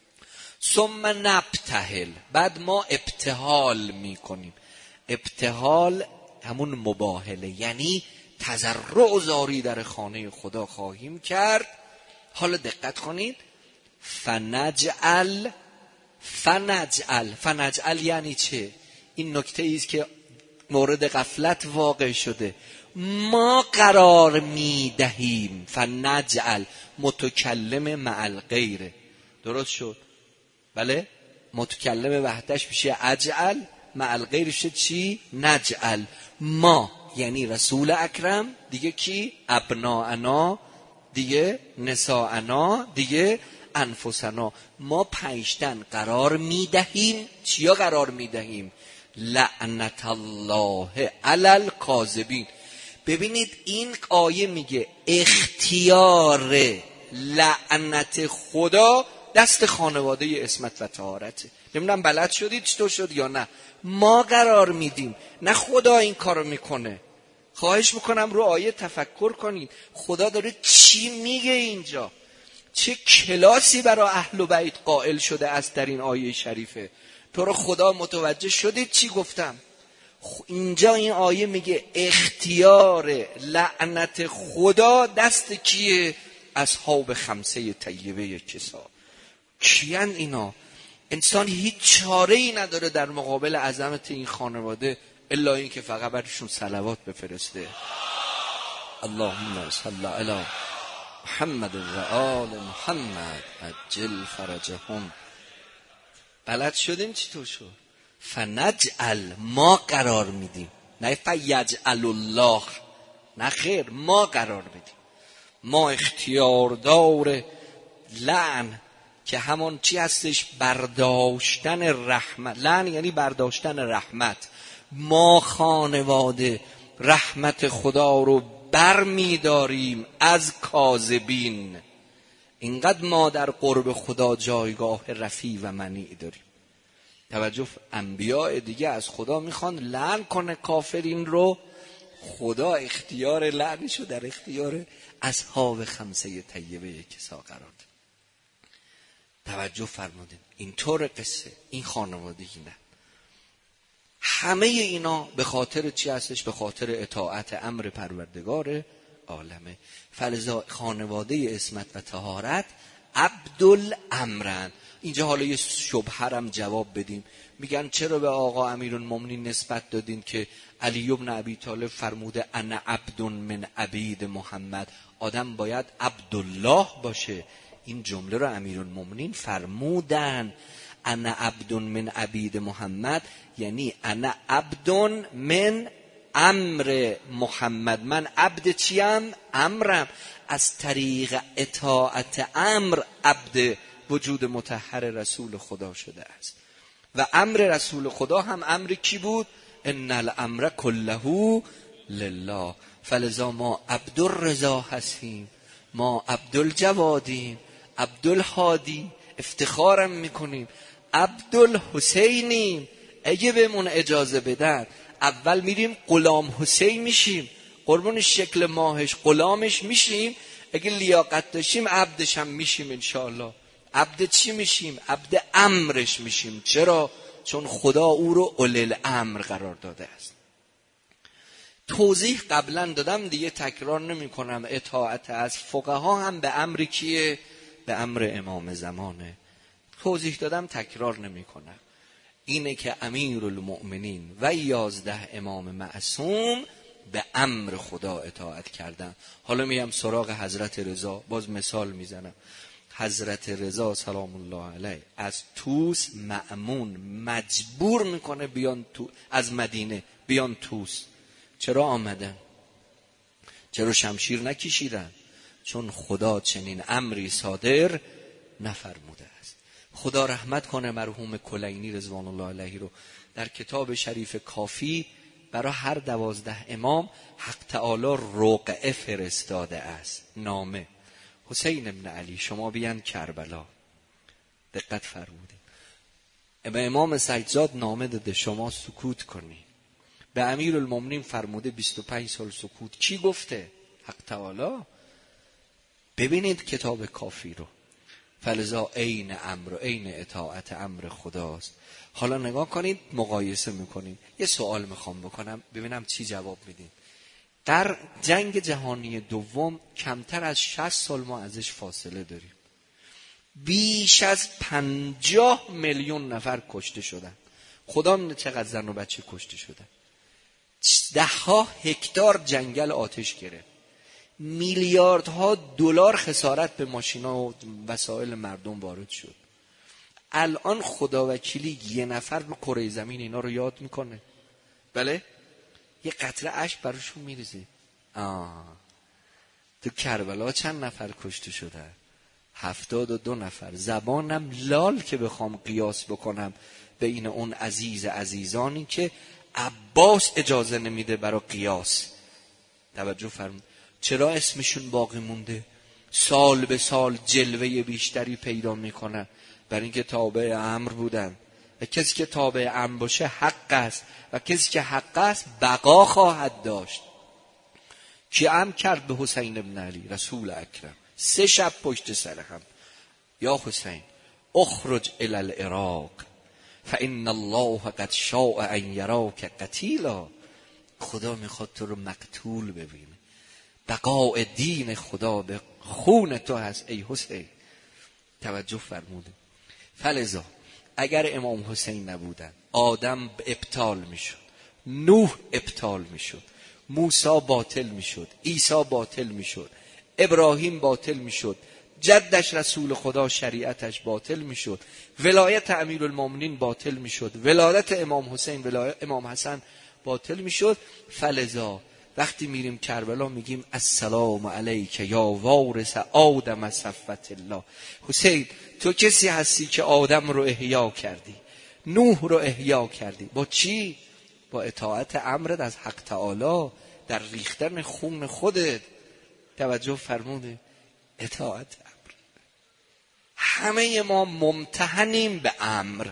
ثم نبتهل. بعد ما ابتهال میکنیم. ابتهال همون مباهله، یعنی تضرع و زاری در خانه خدا خواهیم کرد. حالا دقت کنید. فنجعل فنجعل فنجعل یعنی چه؟ این نکته ایست که مورد غفلت واقع شده. ما قرار میدهیم. فنجعل متکلم مع الغیره. درست شد؟ بله؟ متکلم وحدش میشه اجعل، مع الغیر میشه چی؟ نجعل. ما یعنی رسول اکرم، دیگه کی؟ ابناءنا، دیگه نساءنا، دیگه انفسنا. ما پنجتن قرار میدهیم. چیا قرار میدهیم؟ لعنت الله علی الکاذبین. ببینید این آیه میگه اختیار لعنت خدا دست خانواده عصمت و طهارته. نمیدونم بلد شدید چطور شد یا نه. ما قرار میدیم، نه خدا این کارو میکنه. خواهش میکنم رو آیه تفکر کنید. خدا داره چی میگه اینجا؟ چه کلاسی برای اهل بیت قائل شده است در این آیه شریفه. تو رو خدا متوجه شدید چی گفتم؟ اینجا این آیه میگه اختیار لعنت خدا دست کیه؟ اصحاب خمسه طیبه کسا. کیان اینا؟ انسان هیچ چاره ای نداره در مقابل عظمت این خانواده الا این که فقط برشون صلوات بفرسته. اللهم صل علی محمد و آل محمد عجل فرجهم. بلد شدیم چطور شد؟ فنجعل. ما قرار میدیم، نه فیجعل الله. نه خیر، ما قرار میدیم. ما اختیاردار لعن که همون چی هستش؟ برداشتن رحمت. لعن یعنی برداشتن رحمت. ما خانواده رحمت خدا رو بر میداریم از کاذبین. اینقدر ما در قرب خدا جایگاه رفیع و منیع داریم. توجه، انبیاء دیگه از خدا میخوان لعن کنه کافرین رو، خدا اختیار لعنشو در اختیار اصحاب خمسه طیبه کسا قرار ده. توجه فرمودین اینطور قصه این خانوادگی نه. همه اینا به خاطر چی هستش؟ به خاطر اطاعت امر پروردگار عالمه. فلذا خانواده عصمت و طهارت عبدالامرن. اینجا حالا یه شبهه هم جواب بدیم. میگن چرا به آقا امیرالمومنین نسبت دادین که علی بن ابی طالب فرموده انا عبد من عبید محمد، آدم باید عبدالله باشه. این جمله رو امیرالمومنین فرمودن، انا عبد من عبید محمد، یعنی انا عبد من امر محمد، من عبد چیم؟ امرم. از طریق اطاعت امر عبد وجود مطهر رسول خدا شده است. و امر رسول خدا هم امر کی بود؟ ان الامر کله لله. فلذا ما عبدالرضا هستیم، ما عبدالجوادیم، عبدالهادی، افتخارم میکنیم، عبدالحسینیم. اگه بهمون اجازه بدن اول میریم غلام حسین میشیم، قربون شکل ماهش غلامش میشیم، اگه لیاقت داشتیم عبدش هم میشیم انشاءالله. عبد چی میشیم؟ عبد امرش میشیم. چرا؟ چون خدا او رو اولی الامر قرار داده است. توضیح قبلا دادم دیگه تکرار نمی کنم. اطاعت از فقها هم به امر کیه؟ به امر امام زمانه. توضیح دادم تکرار نمی کنم. اینه که امیرالمؤمنین و یازده امام معصوم به امر خدا اطاعت کردن. حالا میام سراغ حضرت رضا، باز مثال میزنم. حضرت رضا سلام الله علیه از توس مأمون مجبور میکنه بیان تو، از مدینه بیان توس. چرا آمدن؟ چرا شمشیر نکشیدن؟ چون خدا چنین امری صادر نفرموده است. خدا رحمت کنه مرحوم کلینی رضوان الله علیه رو، در کتاب شریف کافی برای هر دوازده امام حق تعالی رقعه فرستاده است. نامه حسین ابن علی شما بیان کربلا، دقت فرمودید. به امام سجاد نامه داده شما سکوت کنی. به امیرالمومنین فرموده بیست و پنج سال سکوت. کی گفته؟ حق تعالی. ببینید کتاب کافی رو. فلذا عین امر و عین اطاعت امر خداست. حالا نگاه کنید، مقایسه میکنید. یه سوال میخوام بکنم ببینم چی جواب میدین. در جنگ جهانی دوم کمتر از شصت سال ما ازش فاصله داریم. بیش از پنجاه میلیون نفر کشته شدن. خدا میدونه چقدر زن و بچه کشته شدن. ده ها هکتار جنگل آتش گرفت. میلیاردها دلار خسارت به ماشینا و وسایل مردم وارد شد. الان خداوکیلی یه نفر رو کره زمین اینا رو یاد میکنه؟ بله؟ یه قطره اشک براشون میریزه. آه تو کربلا چند نفر کشته شدن؟ هفتاد و دو نفر. زبانم لال که بخوام قیاس بکنم بین اون عزیز عزیزانی که عباس اجازه نمیده برای قیاس. توجه فرمود. چرا اسمشون باقی مونده؟ سال به سال جلوه بیشتری پیدا میکنن، برای اینکه تابع امر بودن. و کسی که تابع امر باشه حق است، و کسی که حق است بقا خواهد داشت. کی امر کرد به حسین ابن علی؟ رسول اکرم. سه شب پشت سر هم، یا حسین اخرج الی العراق فان الله قد شاء ان یراک قتیلا. خدا میخواد تو رو مقتول ببینه. بقاء دین خدا به خون تو هست ای حسین. توجه فرموده. فلذا اگر امام حسین نبودن آدم ابطال میشد، نوح ابطال میشد، موسی باطل میشد، عیسی باطل میشد، ابراهیم باطل میشد، جدش رسول خدا شریعتش باطل میشد، ولایت امیرالمومنین باطل میشد، ولایت امام حسین ولایت امام حسن باطل میشد. فلذا وقتی میریم کربلا میگیم السلام علیک یا وارث آدم صفوت الله. حسین تو کسی هستی که آدم رو احیا کردی، نوح رو احیا کردی. با چی؟ با اطاعت امرت از حق تعالی، در ریختن خون خودت. توجه فرموده. اطاعت امر. همه ما ممتحنیم به امر.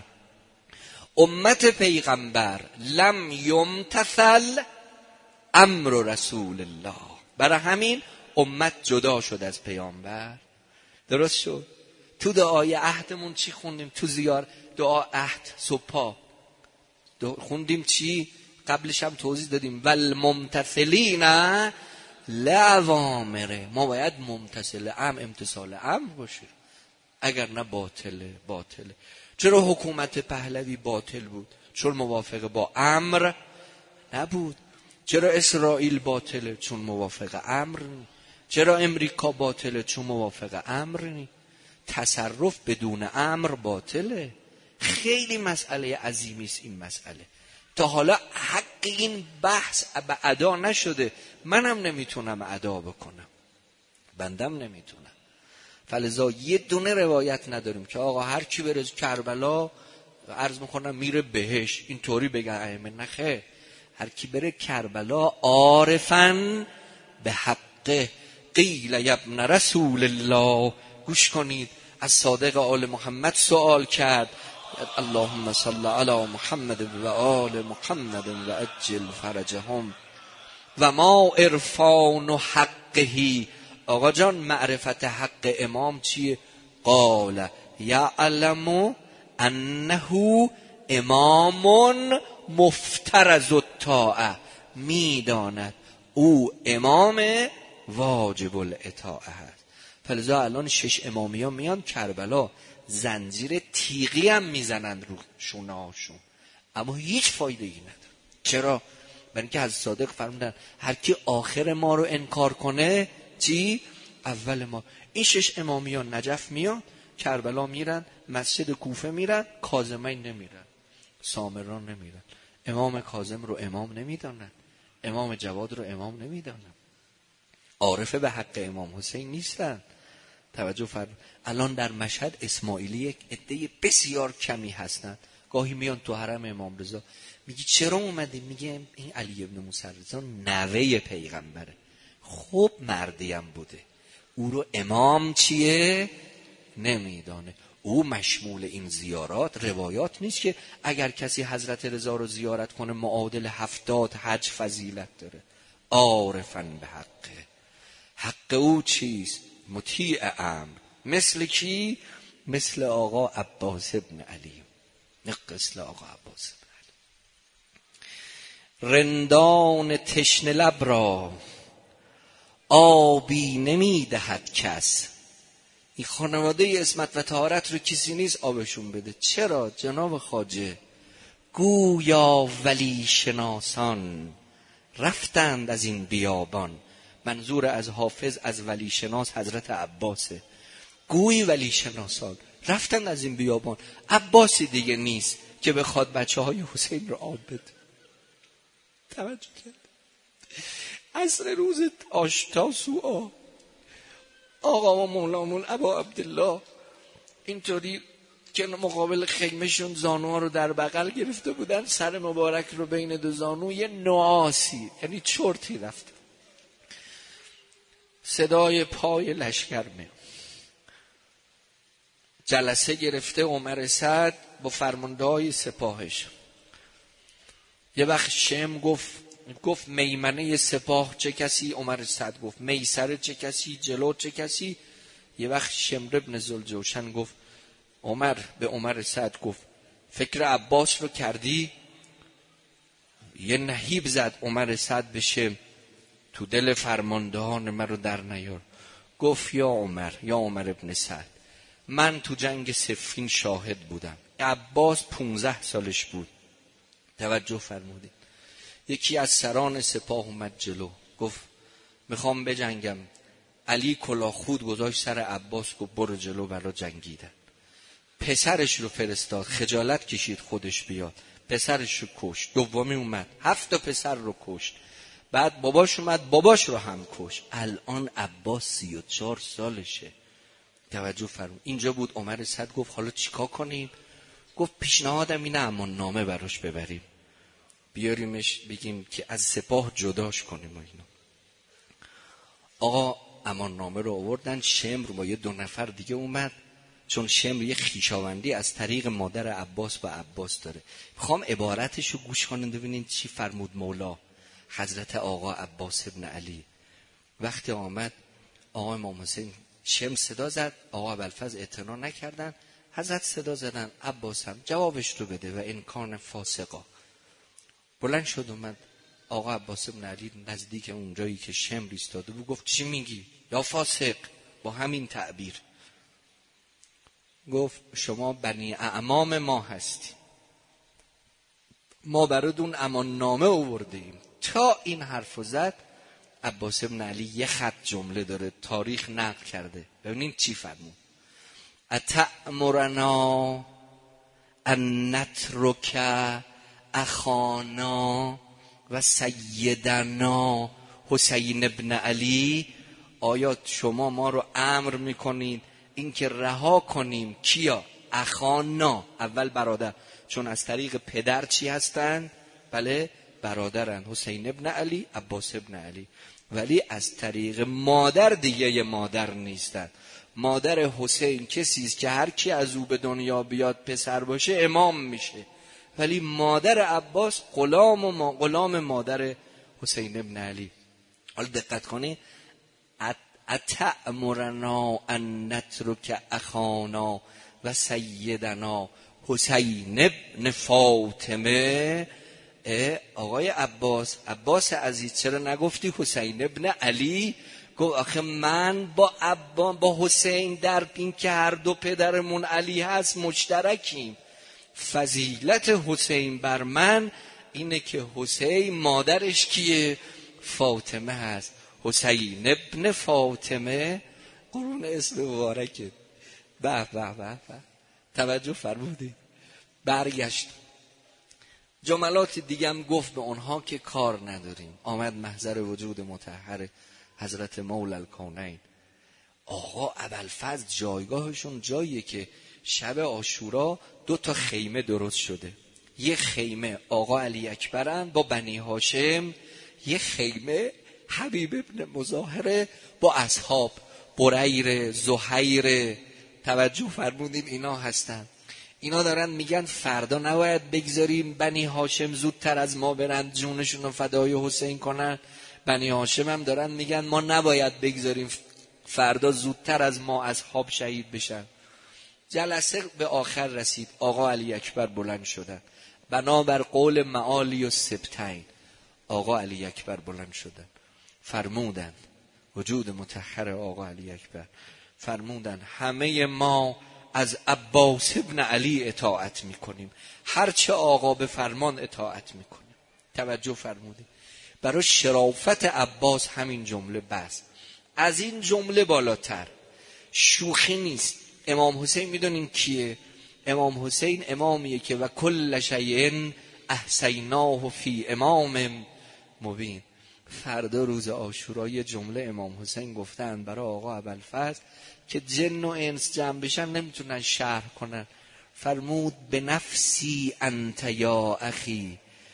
امت پیغمبر لم یمتثل امر رسول الله، برای همین امت جدا شد از پیامبر. درست شد؟ تو دعای عهدمون چی خوندیم؟ تو زیار دعا عهد صبح خوندیم چی؟ قبلش هم توضیح دادیم والممتثلین لأوامره. ما باید ممتثل امر، امتثال امر باشیم. اگر نه باطله باطله. چرا حکومت پهلوی باطل بود؟ چون موافق با امر نبود. چرا اسرائیل باطله؟ چون موافق امر نی. چرا امریکا باطله؟ چون موافق امر نی. تصرف بدون امر باطله. خیلی مسئله عظیمی است این مسئله. تا حالا حق این بحث ادا نشده، منم نمیتونم ادا بکنم، بندم نمیتونم. فلذا یه دونه روایت نداریم که آقا هر کی بره کربلا عرض میکنم میره بهش، اینطوری بگن ائمه. نه خیر، هر کی بره کربلا عارفن به حق قیل ابن رسول الله. گوش کنید، از صادق آل محمد سوال کرد اللهم صل علی محمد و آل محمد و عجل فرجهم و ما عرفان حقه. آقا جان معرفت حق امام چیه؟ قال یعلم انه امام مفترض الطاعه. میداند او امام واجب الاطاعه هست. فلذا الان شش امامی ها میان کربلا، زنجیر تیغی هم میزنند رو شونه هاشون، اما هیچ فایده ای نداره. چرا؟ برای اینکه حضرت صادق فرمودن هر کی آخر ما رو انکار کنه چی؟ اول ما. این شش امامی ها نجف میان، کربلا میرن، مسجد کوفه میرن، کاظمین نمیرن، سامران نمیرن. امام کاظم رو امام نمیدانن، امام جواد رو امام نمیدانن، عارفه به حق امام حسین نیستن. توجه فرمایید. الان در مشهد اسماعیلی یک عده بسیار کمی هستند، گاهی میان تو حرم امام رضا، میگی چرا اومدی؟ میگه این علی ابن موسی رضا نوه پیغمبره. خب مردی هم بوده، او رو امام چیه؟ نمیدانه. او مشمول این زیارات روایات نیست که اگر کسی حضرت رضا رو زیارت کنه معادل هفتاد حج فضیلت داره. عارفن به حقه. حق او چیست؟ مطیع امر. مثل کی؟ مثل آقا عباس ابن علی. مثل آقا عباس ابن علی. رندان تشنه لب را آبی نمیدهد کس. این خانواده عصمت و طهارت رو کسی نیست آبشون بده. چرا؟ جناب خواجه گویا ولی شناسان رفتند از این بیابان. منظور از حافظ از ولی شناس حضرت عباسه. گوی ولی شناسان رفتند از این بیابان. عباسی دیگه نیست که بخواد بچه های حسین رو آب بده. توجه کرد. عصر روز آشتاسوعا آقا و مولامون ابا عبدالله اینطوری که مقابل خیمهشون زانوها رو در بغل گرفته بودن، سر مبارک رو بین دو زانو یه نعاسی یعنی چرتی رفته. صدای پای لشکر می جلسه گرفته عمر سعد با فرماندهای سپاهش. یه وقت شم گفت گفت میمنه سپاه چه کسی؟ عمر سعد گفت میسره چه کسی؟ جلو چه کسی؟ یه وقت شمر ابن ذوالجوشن گفت عمر به عمر سعد گفت فکر عباس رو کردی؟ یه نهیب زد عمر سعد به شم تو دل فرماندهان من رو در نیار. گفت یا عمر یا عمر ابن سعد من تو جنگ صفین شاهد بودم. عباس پونزده سالش بود. توجه فرمودید. یکی از سران سپاه اومد جلو گفت میخوام بجنگم. علی کلاه خود گذاشت سر عباس گفت برو جلو برا جنگیدن. پسرش رو فرستاد، خجالت کشید خودش بیاد، پسرش رو کشت. دومی اومد هفت تا پسر رو کشت. بعد باباش اومد باباش رو هم کشت. الان عباس سی و چهار سالشه. توجه فرمون. اینجا بود عمر سعد گفت حالا چیکار کنیم؟ گفت پیشنهادم اینه امان نامه براش ببریم بیاریمش بگیم که از سپاه جداش کنیم و اینا. آقا امان نامه رو آوردن. شمر با یه دو نفر دیگه اومد، چون شمر یه خویشاوندی از طریق مادر عباس با عباس داره. میخوام عبارتش رو گوش کنید ببینید چی فرمود مولا حضرت آقا عباس ابن علی. وقتی آمد آقا امام حسین شمر صدا زد، آقا ابوالفضل اعتنا نکردن، حضرت صدا زدن عباس هم جوابش رو بده و امکان فاسقا. بلند شد اومد آقا عباس ابن علی نزدیک اونجایی که شمر ایستاده بود گفت چی میگی یا فاسق؟ با همین تعبیر. گفت شما بنی اعمام ما هستی، ما براتون امان نامه آوردیم. تا این حرفو زد عباس ابن علی یه خط جمله داره تاریخ نقل کرده، ببینید چی فرمود: اتأمرنا ان نترک اخانا و سیدنا حسین ابن علی، آیا شما ما رو امر میکنید این که رها کنیم کیا؟ اخانا، اول برادر، چون از طریق پدر چی هستن؟ بله برادرن، حسین ابن علی، عباس ابن علی. ولی از طریق مادر دیگه یه مادر نیستن. مادر حسین کسی است که هر کی از او به دنیا بیاد پسر باشه امام میشه، ولی مادر عباس غلام و ما غلام مادر حسین ابن علی. حالا دقت کنید: اتأمرنا ان نترک اخانا و سیدنا حسین ابن فاطمه. آقای عباس، عباس عزیز چرا نگفتی حسین ابن علی؟ گفت آخه من با عبا با حسین در این که هر دو پدرمون علی هست مشترکیم. فضیلت حسین بر من اینه که حسین مادرش کیه؟ فاطمه هست. حسین ابن فاطمه، قرون اسم مبارکه. به به به به، توجه فرمودید. برگشت جملات دیگه هم گفت به اونها که کار نداریم. آمد محضر وجود مطهر حضرت مولا الکونین. آقا ابوالفضل جایگاهشون جاییه که شب عاشورا دو تا خیمه درست شده. یه خیمه آقا علی اکبرن با بنی هاشم، یه خیمه حبیب ابن مظاهره با اصحاب بریر، زهیر. توجه فرمودین اینا هستن. اینا دارن میگن فردا نباید بگذاریم بنی هاشم زودتر از ما برن جونشون رو فدای حسین کنن. بنی هاشم هم دارن میگن ما نباید بگذاریم فردا زودتر از ما اصحاب شهید بشن. جلسه به آخر رسید، آقا علی اکبر بلند شدن بنابر قول معالی و سبتین. آقا علی اکبر بلند شدن فرمودن، وجود مطهر آقا علی اکبر فرمودن همه ما از عباس ابن علی اطاعت میکنیم، هرچه آقا به فرمان اطاعت میکنیم. توجه فرمودید. برای شرافت عباس همین جمله بس. از این جمله بالاتر شوخی نیست. امام حسین میدونین کیه؟ امام حسین امامیه که و کل شیء احصیناه فی امام مبین. فردا روز عاشورا یه جمله امام حسین گفتن برای آقا ابوالفضل که جن و انس جمع بشن نمیتونن شرح کنن. فرمود به نفسی انت یا اخی،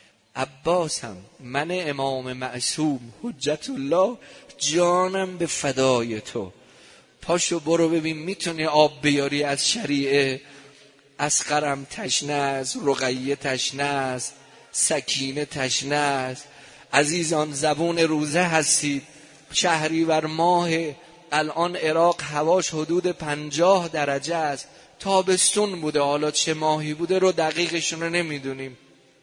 عباسم من امام معصوم حجت الله جانم به فدای تو. پاشو برو ببین میتونی آب بیاری از شریعه. اصغرم تشنه است، رقیه تشنه است، سکینه تشنه است. عزیزان زبون روزه هستید، شهریور ماه، الان عراق هواش حدود پنجاه درجه است. تابستون بوده، حالا چه ماهی بوده رو دقیقشون رو نمیدونیم.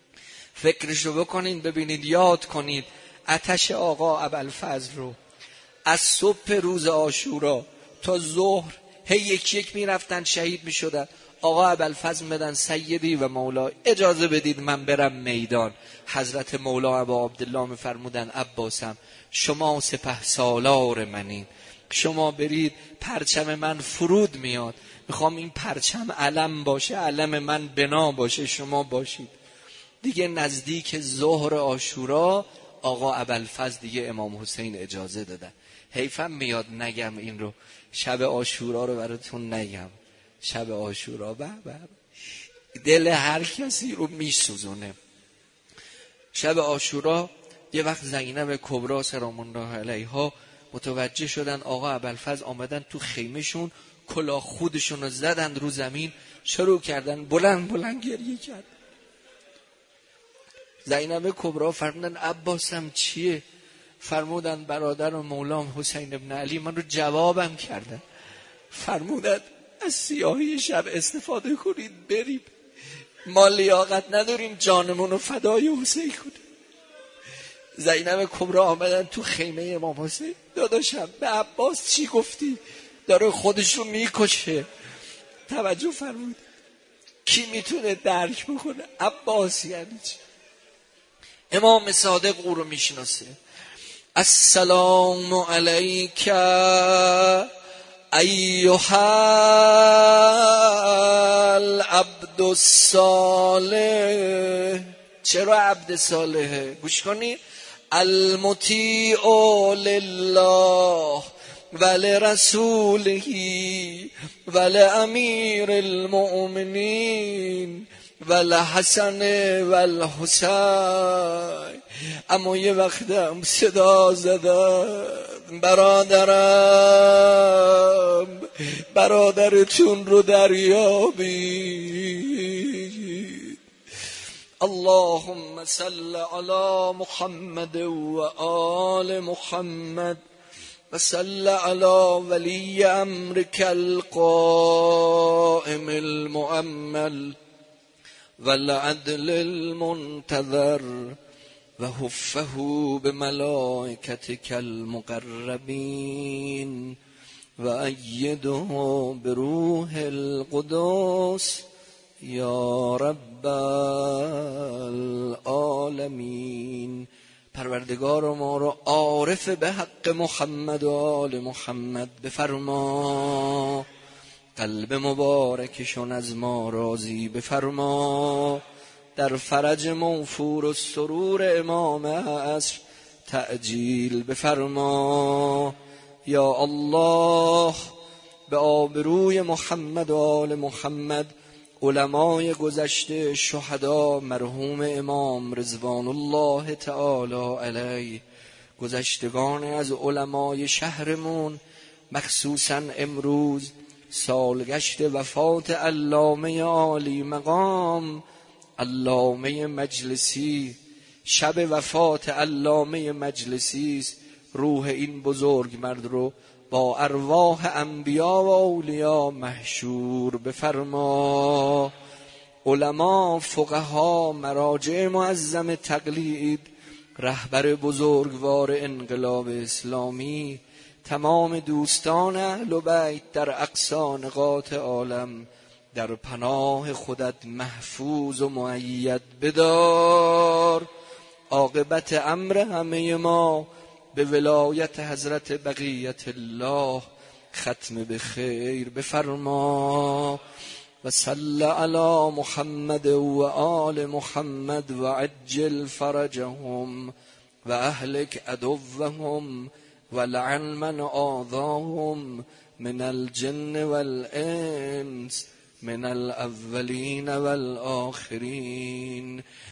فکرشو بکنید ببینید، یاد کنید آتش آقا ابوالفضل رو. از صبح روز عاشورا تا ظهر هی یک یک میرفتن شهید میشدن. آقا ابوالفضل میدن سیدی و مولا اجازه بدید من برم میدان. حضرت مولا ابا عبدالله میفرمودن عباسم شما سپه سالار منین، شما برید پرچم من فرود میاد، میخوام این پرچم علم باشه، علم من بنا باشه، شما باشید. دیگه نزدیک ظهر عاشورا آقا ابوالفضل دیگه امام حسین اجازه دادن. حیفم میاد نگم این رو، شب عاشورا رو براتون نگم. شب عاشورا به به دل هر کسی رو میسوزونه. شب عاشورا یه وقت زینب کبرا سلام الله علیها متوجه شدن آقا ابوالفضل آمدن تو خیمهشون، کلاه خودشون رو زدن رو زمین، شروع کردن بلند بلند گریه کرد. زینب کبرا فرمودن عباسم چیه؟ فرمودن برادر و مولام حسین ابن علی من رو جوابم کردن، فرمودن از سیاهی شب استفاده کنید بریم، ما لیاقت نداریم جانمون رو فدای حسین کنیم. زینب کبرا آمدن تو خیمه امام حسین، داداشم به عباس چی گفتی؟ داره خودشو میکشه. توجه فرمود. کی میتونه درک بکنه عباس یعنی چی؟ امام صادق او رو میشناسه. السلام علیک ایها العبد الصالح. چرا عبد صالحه؟ گوش کنید. المطیع لله ولرسوله ولامیر المؤمنین ولحسن والحسین. اما یه وقتم صدا زدم برادرم برادرتون رو دریابید. اللهم صل علی محمد و آل محمد و صل علی ولی امرک القائم المؤمل والعدل المنتظر و حفه بملائکتک المقربین و ایده بروح القدس یا رب العالمین. پروردگار ما رو عارف به حق محمد و آل محمد بفرما. قلب مبارکشون از ما راضی بفرما. در فرج موفور و سرور امام عصر تعجیل بفرما. یا الله به آبروی محمد و آل محمد علمای گذشته، شهدا، مرحوم امام رضوان الله تعالی علیه، گذشتگان از علمای شهرمون، مخصوصا امروز سالگشت وفات علامه عالی مقام علامه مجلسی، شب وفات علامه مجلسی است. روح این بزرگ مرد رو با ارواح انبیا و اولیا محشور بفرما. علما، فقها، مراجع معظم تقلید، رهبر بزرگوار انقلاب اسلامی، تمام دوستان اهل بیت در اقصا نقاط عالم در پناه خودت محفوظ و مؤید بدار. عاقبت امر همه ما به ولایت حضرت بقیت الله ختم به خیر بفرما. و صل علی محمد و آل محمد و عجل فرجهم و اهلک عدوهم و لعن من آذاهم من الجن والانس من الاولین والآخرین.